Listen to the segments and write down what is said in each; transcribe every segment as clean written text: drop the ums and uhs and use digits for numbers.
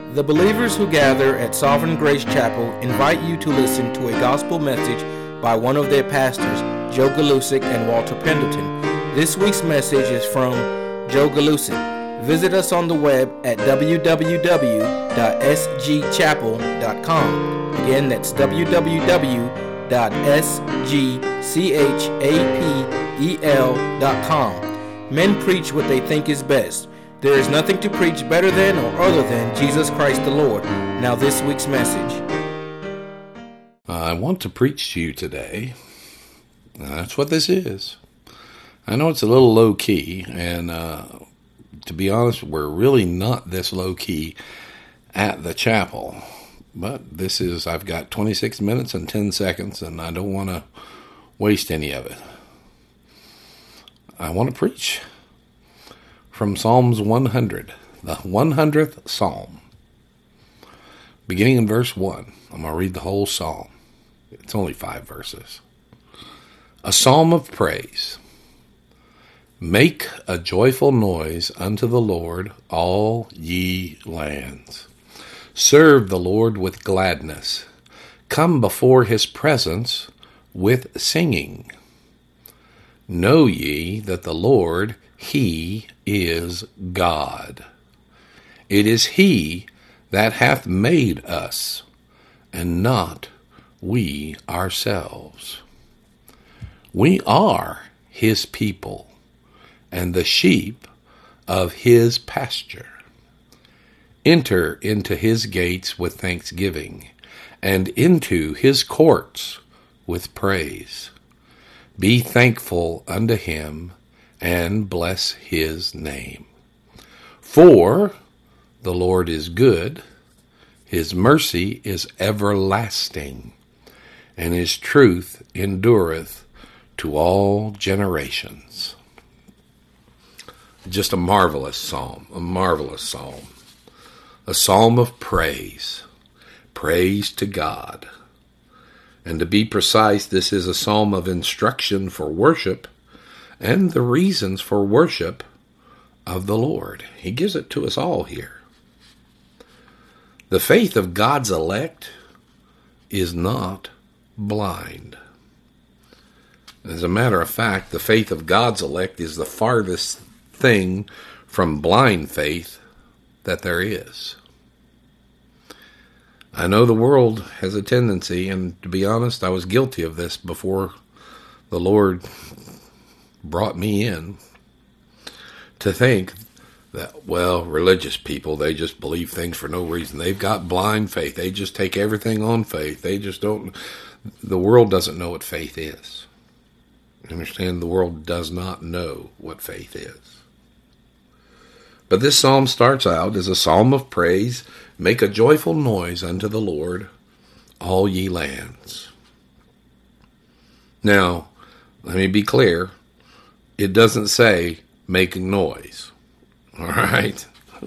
The believers who gather at Sovereign Grace Chapel invite you to listen to a gospel message by one of their pastors, Joe Galusic and Walter Pendleton. This week's message is from Joe Galusic. Visit us on the web at www.sgchapel.com. Again, that's www.sgchapel.com. Men preach what they think is best. There is nothing to preach better than or other than Jesus Christ the Lord. Now this week's message. I want to preach to you today. That's what this is. I know it's a little low-key, and to be honest, we're really not this low-key at the chapel. But this is, I've got 26 minutes and 10 seconds, and I don't want to waste any of it. I want to preach from Psalms 100, the 100th Psalm. Beginning in verse 1, I'm going to read the whole psalm. It's only 5 verses. A psalm of praise. Make a joyful noise unto the Lord, all ye lands. Serve the Lord with gladness. Come before his presence with singing. Know ye that the Lord, he is God. It is he that hath made us, and not we ourselves. We are his people, and the sheep of his pasture. Enter into his gates with thanksgiving, and into his courts with praise. Be thankful unto him, and bless his name. For the Lord is good, his mercy is everlasting, and his truth endureth to all generations. Just a marvelous psalm, a psalm of praise to God. And to be precise, this is a psalm of instruction for worship and the reasons for worship of the Lord. He gives it to us all here. The faith of God's elect is not blind. As a matter of fact, the faith of God's elect is the farthest thing from blind faith that there is. I know the world has a tendency, and to be honest, I was guilty of this before the Lord brought me in, to think that, well, religious people, they just believe things for no reason. They've got blind faith. They just take everything on faith. They just don't. The world doesn't know what faith is. Understand, the world does not know what faith is. But this psalm starts out as a psalm of praise. Make a joyful noise unto the Lord, all ye lands. Now, let me be clear. It doesn't say making noise. All right?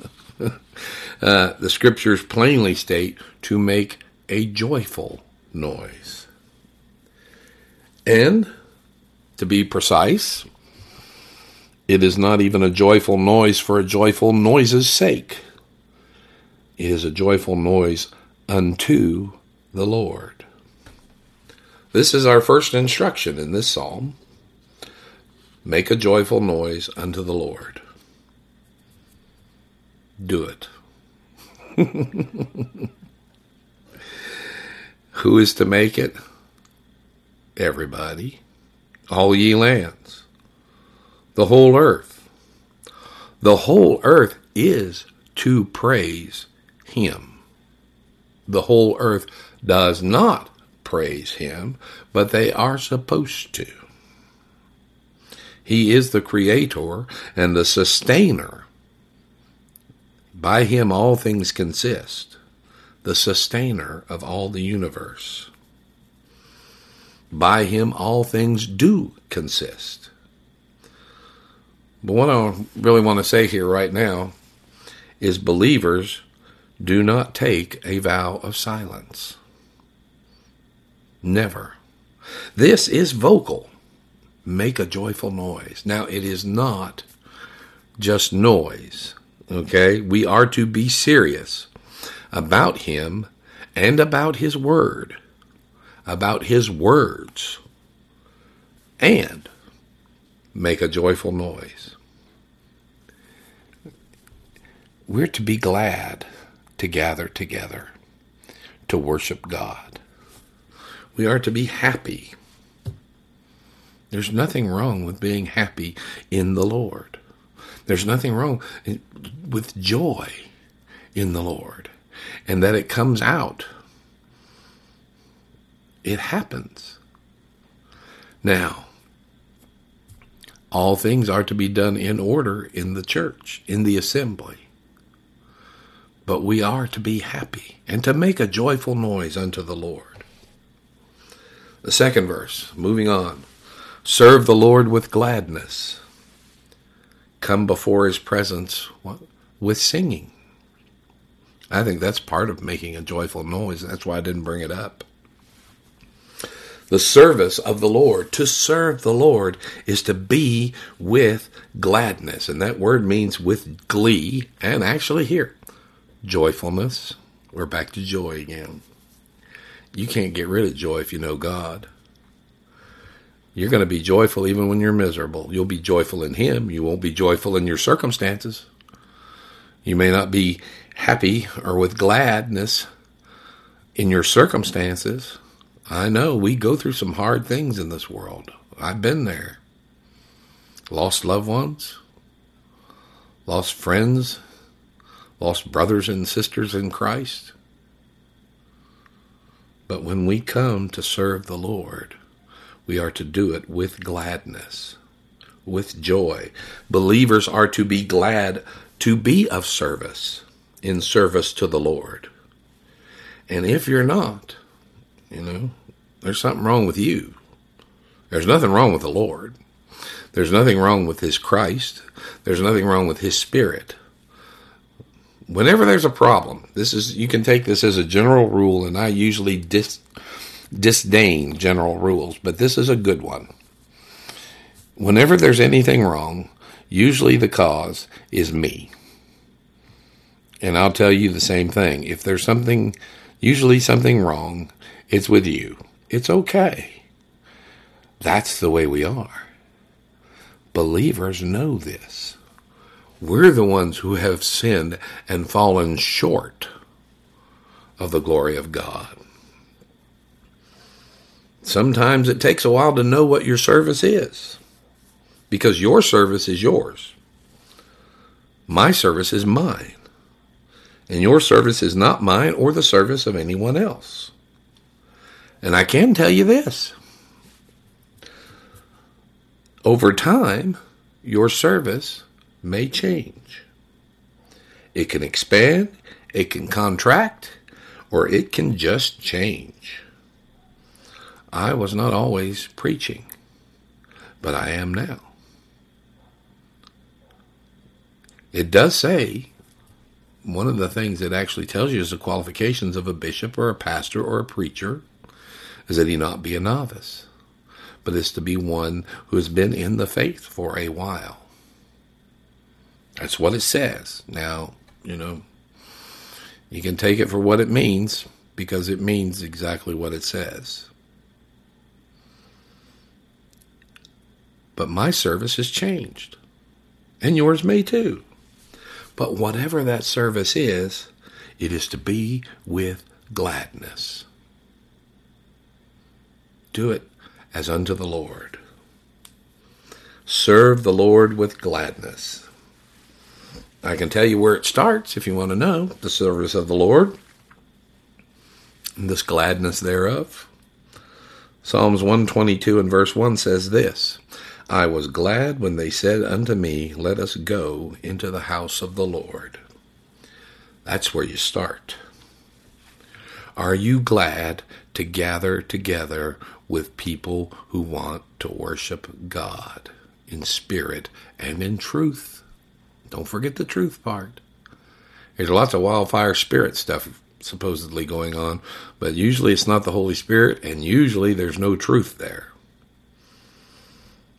The scriptures plainly state to make a joyful noise. And, to be precise, it is not even a joyful noise for a joyful noise's sake. It is a joyful noise unto the Lord. This is our first instruction in this psalm. Make a joyful noise unto the Lord. Do it. Who is to make it? Everybody. All ye lands. The whole earth. The whole earth is to praise him. The whole earth does not praise him, but they are supposed to. He is the creator and the sustainer. By him all things consist, the sustainer of all the universe. By him all things do consist. But what I really want to say here right now is believers do not take a vow of silence. Never. This is vocal. Make a joyful noise. Now, it is not just noise, okay? We are to be serious. about him and about his word, about his words, and make a joyful noise. We're to be glad to gather together to worship God. We are to be happy. There's nothing wrong with being happy in the Lord. There's nothing wrong with joy in the Lord, and that it comes out. It happens. Now, all things are to be done in order in the church, in the assembly. But we are to be happy and to make a joyful noise unto the Lord. The second verse, moving on. Serve the Lord with gladness. Come before his presence with singing. I think that's part of making a joyful noise. That's why I didn't bring it up. The service of the Lord, to serve the Lord, is to be with gladness. And that word means with glee. And actually here, joyfulness. We're back to joy again. You can't get rid of joy if you know God. You're going to be joyful even when you're miserable. You'll be joyful in him. You won't be joyful in your circumstances. You may not be happy or with gladness in your circumstances. I know we go through some hard things in this world. I've been there. Lost loved ones, lost friends, lost brothers and sisters in Christ. But when we come to serve the Lord, we are to do it with gladness, with joy. Believers are to be glad to be of service, in service to the Lord. And if you're not, there's something wrong with you. There's nothing wrong with the Lord. There's nothing wrong with his Christ. There's nothing wrong with his Spirit. Whenever there's a problem, you can take this as a general rule, and I usually disdain general rules, but this is a good one. Whenever there's anything wrong, usually the cause is me. And I'll tell you the same thing. If there's usually something wrong, it's with you. It's okay. That's the way we are. Believers know this. We're the ones who have sinned and fallen short of the glory of God. Sometimes it takes a while to know what your service is, because your service is yours. My service is mine, and your service is not mine or the service of anyone else. And I can tell you this. Over time, your service may change. It can expand, it can contract, or it can just change. I was not always preaching, but I am now. It does say, one of the things it actually tells you is the qualifications of a bishop or a pastor or a preacher is that he not be a novice, but is to be one who has been in the faith for a while. That's what it says. Now, you can take it for what it means, because it means exactly what it says. But my service has changed, and yours may too. But whatever that service is, it is to be with gladness. Do it as unto the Lord. Serve the Lord with gladness. I can tell you where it starts if you want to know the service of the Lord and this gladness thereof. Psalms 122 and verse 1 says this, I was glad when they said unto me, let us go into the house of the Lord. That's where you start. Are you glad to gather together with people who want to worship God in spirit and in truth? Don't forget the truth part. There's lots of wildfire spirit stuff supposedly going on, but usually it's not the Holy Spirit, and usually there's no truth there.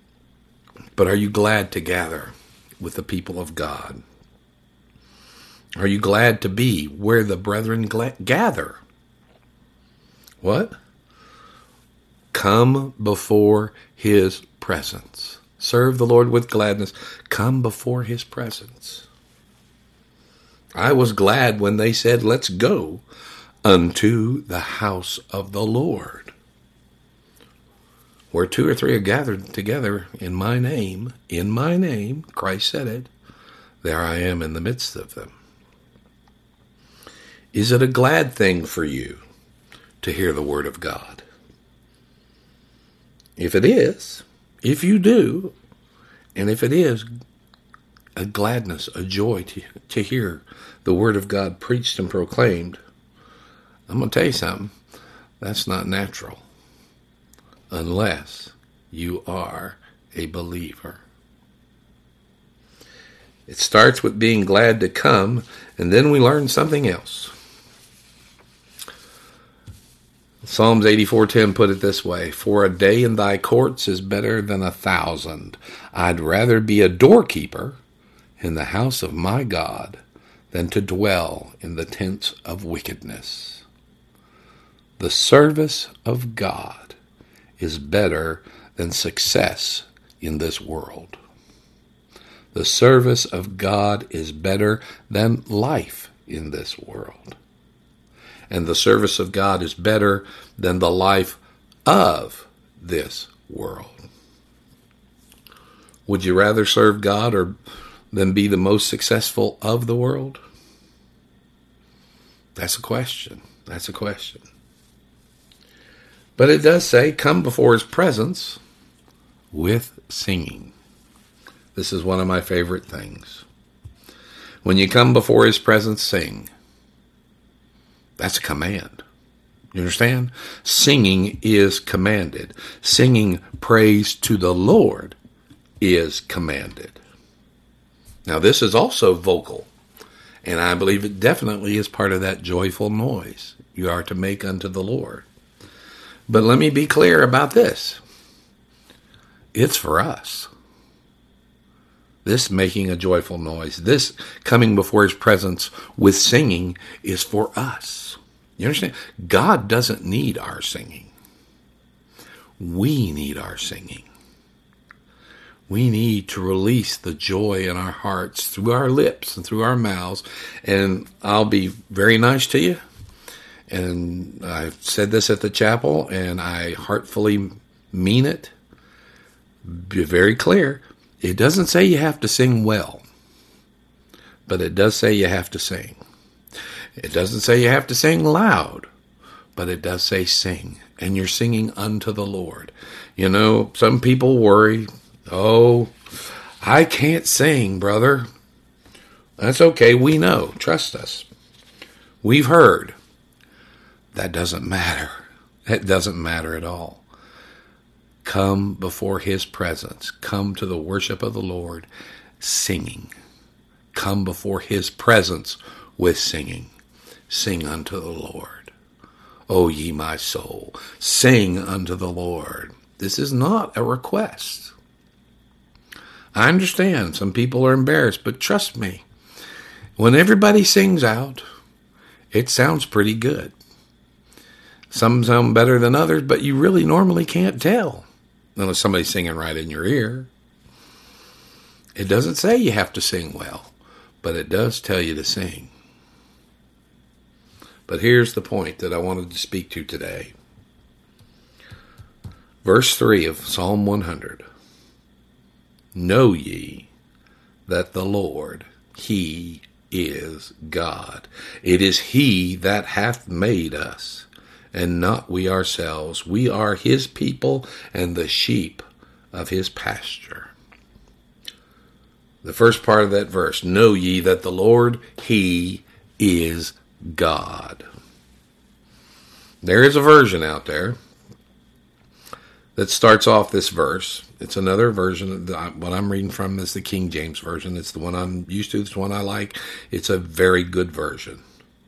But are you glad to gather with the people of God? Are you glad to be where the brethren gather? What? Come before his presence. Serve the Lord with gladness. Come before his presence. I was glad when they said, let's go unto the house of the Lord. Where 2 or 3 are gathered together in my name, Christ said it, there I am in the midst of them. Is it a glad thing for you to hear the word of God? If it is, if you do, and if it is, a gladness, a joy to hear the word of God preached and proclaimed, I'm going to tell you something, that's not natural unless you are a believer. It starts with being glad to come, and then we learn something else. Psalms 84:10 put it this way, for a day in thy courts is better than 1,000. I'd rather be a doorkeeper in the house of my God than to dwell in the tents of wickedness. The service of God is better than success in this world. The service of God is better than life in this world. And the service of God is better than the life of this world. Would you rather serve God than be the most successful of the world? That's a question. That's a question. But it does say, come before his presence with singing. This is one of my favorite things. When you come before his presence, sing. That's a command. You understand? Singing is commanded. Singing praise to the Lord is commanded. Now, this is also vocal, and I believe it definitely is part of that joyful noise you are to make unto the Lord. But let me be clear about this. It's for us. This making a joyful noise, this coming before his presence with singing is for us. You understand? God doesn't need our singing. We need our singing. We need to release the joy in our hearts through our lips and through our mouths. And I'll be very nice to you. And I've said this at the chapel, and I heartfully mean it. Be very clear. It doesn't say you have to sing well, but it does say you have to sing. It doesn't say you have to sing loud, but it does say sing, and you're singing unto the Lord. You know, some people worry, oh, I can't sing, brother. That's okay, we know, trust us. We've heard. That doesn't matter. That doesn't matter at all. Come before his presence. Come to the worship of the Lord singing. Come before his presence with singing. Sing unto the Lord. O ye my soul, sing unto the Lord. This is not a request. I understand some people are embarrassed, but trust me, when everybody sings out, it sounds pretty good. Some sound better than others, but you really normally can't tell unless somebody's singing right in your ear. It doesn't say you have to sing well, but it does tell you to sing. But here's the point that I wanted to speak to today. Verse 3 of Psalm 100. Know ye that the Lord, he is God. It is he that hath made us, and not we ourselves. We are his people and the sheep of his pasture. The first part of that verse, know ye that the Lord, he is God. There is a version out there that starts off this verse. It's another version. What I'm reading from is the King James Version. It's the one I'm used to. It's the one I like. It's a very good version.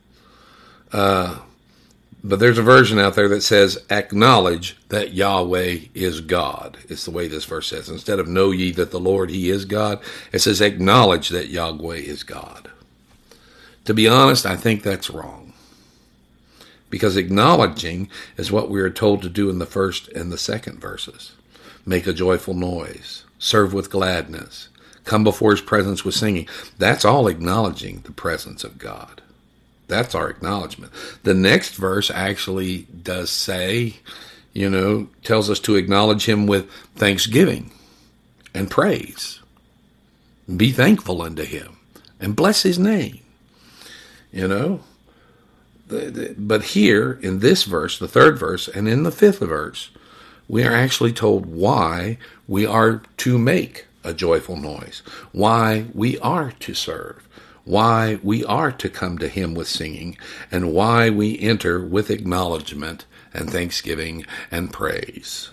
But there's a version out there that says, acknowledge that Yahweh is God. It's the way this verse says. Instead of know ye that the Lord, he is God, it says acknowledge that Yahweh is God. To be honest, I think that's wrong. Because acknowledging is what we are told to do in the first and the second verses. Make a joyful noise. Serve with gladness. Come before his presence with singing. That's all acknowledging the presence of God. That's our acknowledgement. The next verse actually does say, tells us to acknowledge him with thanksgiving and praise. Be thankful unto him and bless his name. But here in this verse, the third verse, and in the fifth verse, we are actually told why we are to make a joyful noise, why we are to serve, why we are to come to him with singing, and why we enter with acknowledgement and thanksgiving and praise.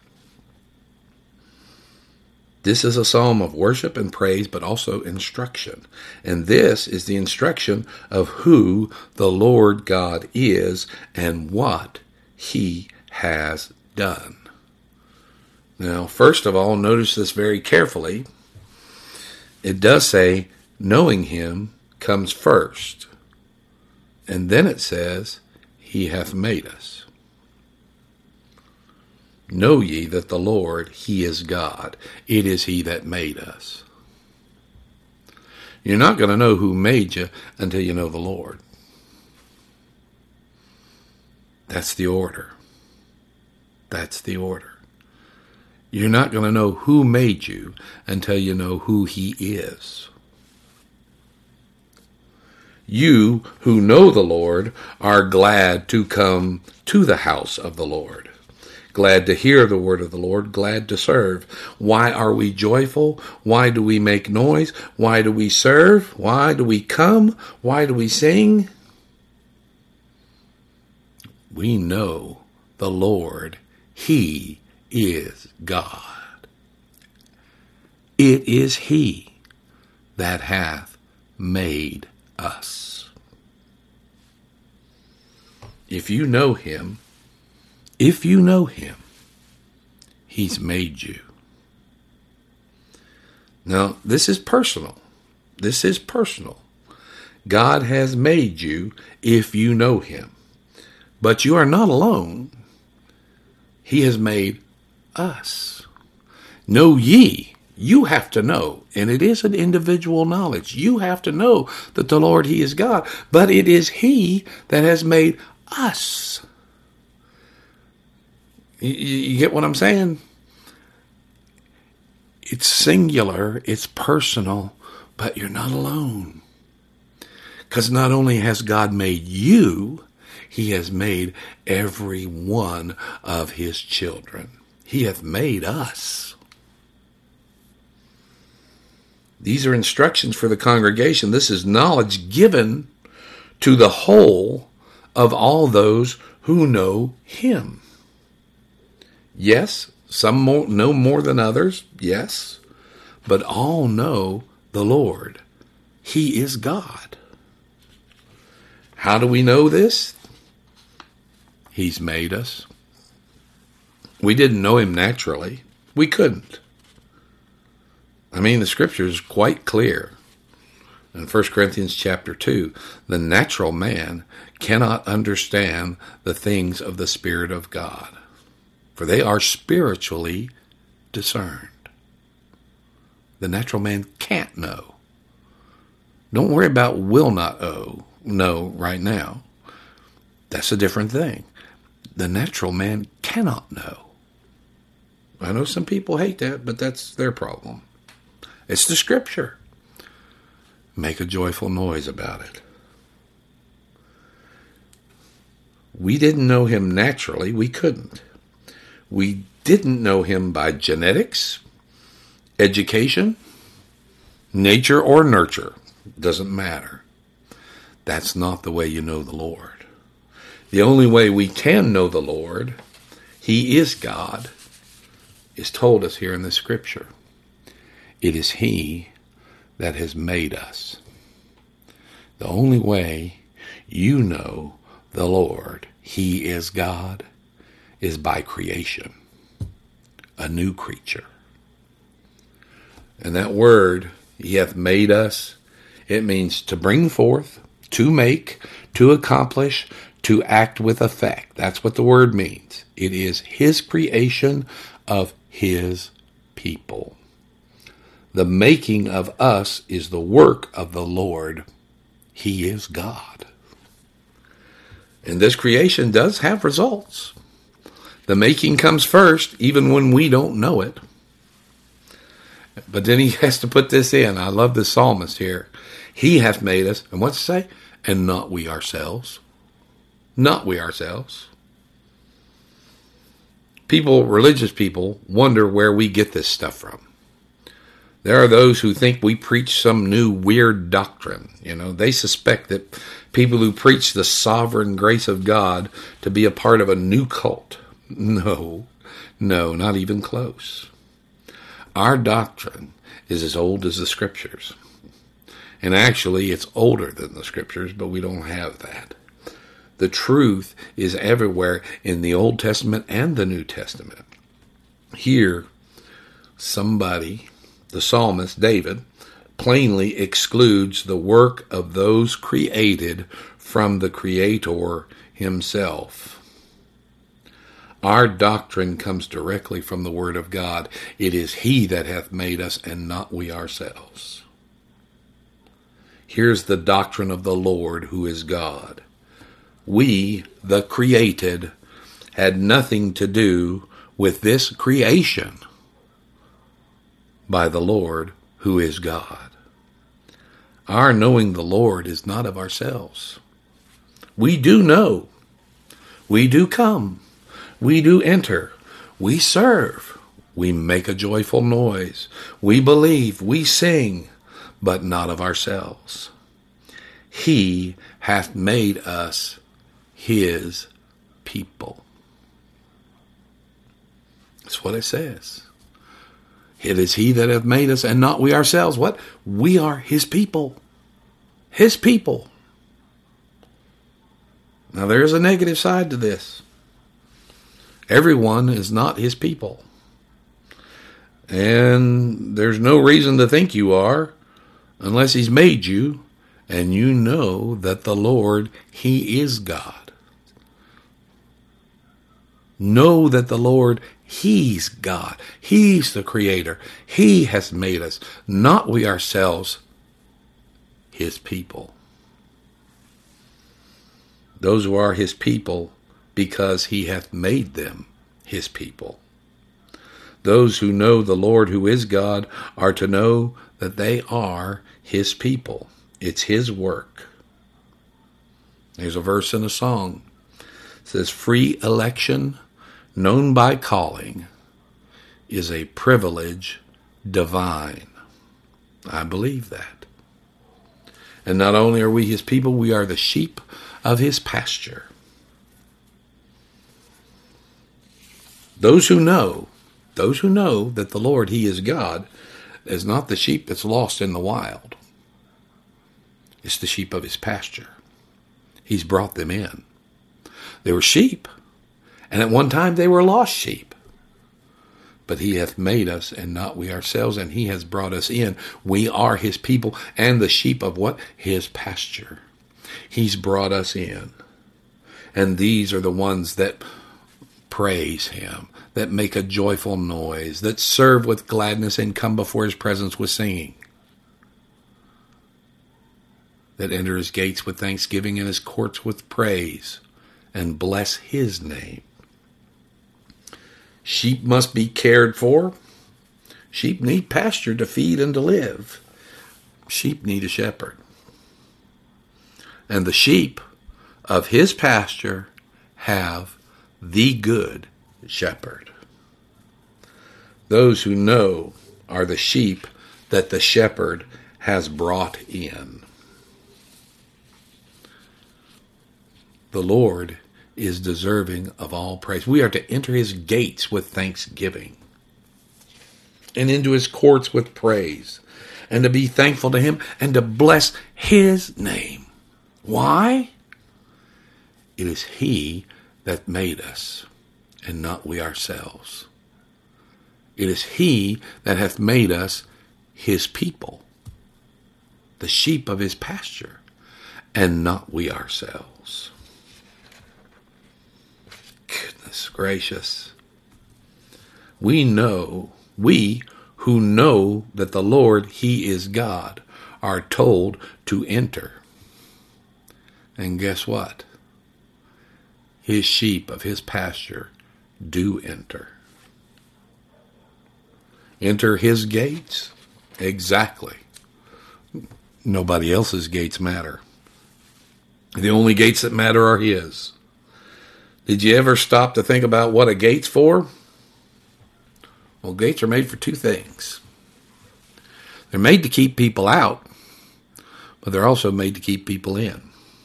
This is a psalm of worship and praise, but also instruction. And this is the instruction of who the Lord God is and what he has done. Now, first of all, notice this very carefully. It does say, knowing him comes first. And then it says, he hath made us. Know ye that the Lord, he is God. It is he that made us. You're not going to know who made you until you know the Lord. That's the order. That's the order. You're not going to know who made you until you know who he is. You who know the Lord are glad to come to the house of the Lord. Glad to hear the word of the Lord, glad to serve. Why are we joyful? Why do we make noise? Why do we serve? Why do we come? Why do we sing? We know the Lord, he is God. It is he that hath made us. If you know him, he's made you. Now, this is personal. This is personal. God has made you if you know him. But you are not alone. He has made us. Know ye. You have to know. And it is an individual knowledge. You have to know that the Lord, he is God. But it is he that has made us. You get what I'm saying? It's singular, it's personal, but you're not alone. Because not only has God made you, he has made every one of his children. He hath made us. These are instructions for the congregation. This is knowledge given to the whole of all those who know him. Yes, some know more than others, yes, but all know the Lord. He is God. How do we know this? He's made us. We didn't know him naturally. We couldn't. I mean, the scripture is quite clear. In 1 Corinthians chapter 2, the natural man cannot understand the things of the Spirit of God, for they are spiritually discerned. The natural man can't know. Don't worry about will not know right now. That's a different thing. The natural man cannot know. I know some people hate that, but that's their problem. It's the scripture. Make a joyful noise about it. We didn't know him naturally. We couldn't. We didn't know him by genetics, education, nature, or nurture. Doesn't matter. That's not the way you know the Lord. The only way we can know the Lord, he is God, is told us here in the scripture. It is he that has made us. The only way you know the Lord, he is God, is by creation, a new creature. And that word, he hath made us, it means to bring forth, to make, to accomplish, to act with effect. That's what the word means. It is his creation of his people. The making of us is the work of the Lord. He is God. And this creation does have results. The making comes first, even when we don't know it. But then he has to put this in. I love the psalmist here. He hath made us, and what's it say? And not we ourselves. Not we ourselves. People, religious people, wonder where we get this stuff from. There are those who think we preach some new weird doctrine. They suspect that people who preach the sovereign grace of God to be a part of a new cult. No, not even close. Our doctrine is as old as the Scriptures. And actually, it's older than the Scriptures, but we don't have that. The truth is everywhere in the Old Testament and the New Testament. Here, somebody, the psalmist David, plainly excludes the work of those created from the Creator himself. Our doctrine comes directly from the Word of God. It is He that hath made us, and not we ourselves. Here's the doctrine of the Lord, who is God. We, the created, had nothing to do with this creation by the Lord, who is God. Our knowing the Lord is not of ourselves. We do know. We do come. We do enter. We serve. We make a joyful noise. We believe. We sing, but not of ourselves. He hath made us his people. That's what it says. It is he that hath made us, and not we ourselves. What? We are his people. His people. Now there is a negative side to this. Everyone is not his people. And there's no reason to think you are, unless he's made you, and you know that the Lord, he is God. Know that the Lord, he's God. He's the Creator. He has made us, not we ourselves, his people. Those who are his people, because he hath made them his people. Those who know the Lord, who is God, are to know that they are his people. It's his work. There's a verse in a song. It says, free election, known by calling, is a privilege divine. I believe that. And not only are we his people, we are the sheep of his pasture. Those who know that the Lord, he is God, is not the sheep that's lost in the wild. It's the sheep of his pasture. He's brought them in. They were sheep, and at one time they were lost sheep. But he hath made us, and not we ourselves, and he has brought us in. We are his people, and the sheep of what? His pasture. He's brought us in. And these are the ones that praise him, that make a joyful noise, that serve with gladness and come before his presence with singing, that enter his gates with thanksgiving and his courts with praise, and bless his name. Sheep must be cared for. Sheep need pasture to feed and to live. Sheep need a shepherd. And the sheep of his pasture have the good shepherd. Those who know are the sheep that the shepherd has brought in. The Lord is deserving of all praise. We are to enter his gates with thanksgiving and into his courts with praise, and to be thankful to him and to bless his name. Why? It is he that made us, and not we ourselves. It is he that hath made us his people, the sheep of his pasture. and not we ourselves. Goodness gracious. We who know that the Lord, He is God, are told to enter. And guess what? His sheep of His pasture do enter. Enter His gates? Exactly. Nobody else's gates matter. The only gates that matter are His. Did you ever stop to think about what a gate's for? Well, gates are made for two things. They're made to keep people out, but they're also made to keep people in.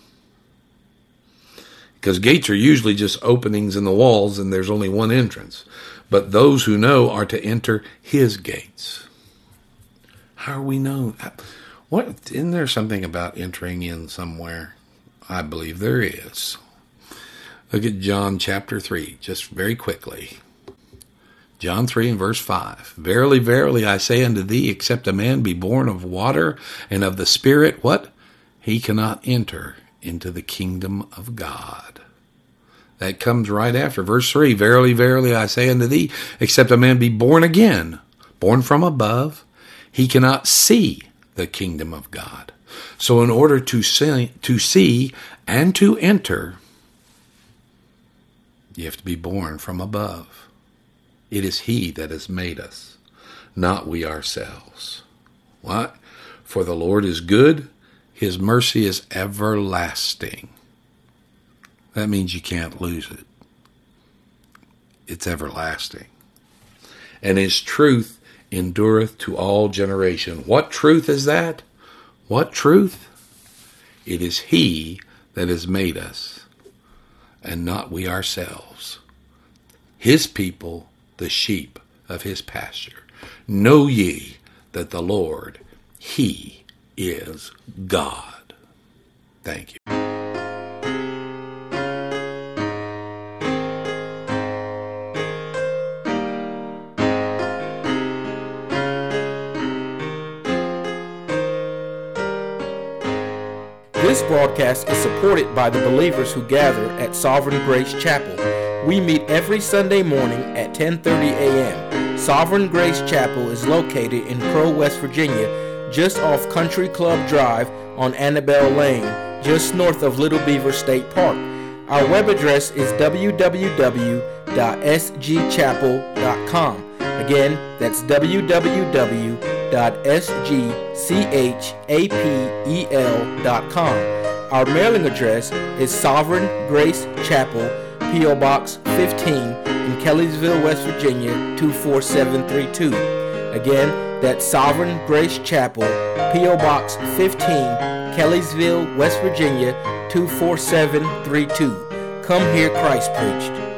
Because gates are usually just openings in the walls and there's only one entrance. But those who know are to enter His gates. How are we known? Isn't there something about entering in somewhere? I believe there is. Look at John chapter 3, just very quickly. John 3 and verse 5. Verily, verily, I say unto thee, except a man be born of water and of the Spirit, what? He cannot enter into the kingdom of God. That comes right after verse 3. Verily, verily, I say unto thee, except a man be born again, born from above, he cannot see the kingdom of God. So in order to see and to enter, you have to be born from above. It is He that has made us, not we ourselves. What? For the Lord is good, His mercy is everlasting. That means you can't lose it. It's everlasting. And His truth endureth to all generation. What truth is that? What truth? It is He that has made us, and not we ourselves. His people, the sheep of His pasture. Know ye that the Lord, He is God. Thank you. This broadcast is supported by the believers who gather at Sovereign Grace Chapel. We meet every Sunday morning at 10:30 a.m. Sovereign Grace Chapel is located in Crow, West Virginia, just off Country Club Drive on Annabelle Lane, just north of Little Beaver State Park. Our web address is www.sgchapel.com. Again, that's www.sgchapel.com. Our mailing address is Sovereign Grace Chapel, P.O. Box 15 in Kelleysville, West Virginia 24732. Again, that's Sovereign Grace Chapel, P.O. Box 15, Kelleysville, West Virginia 24732. Come hear Christ preached.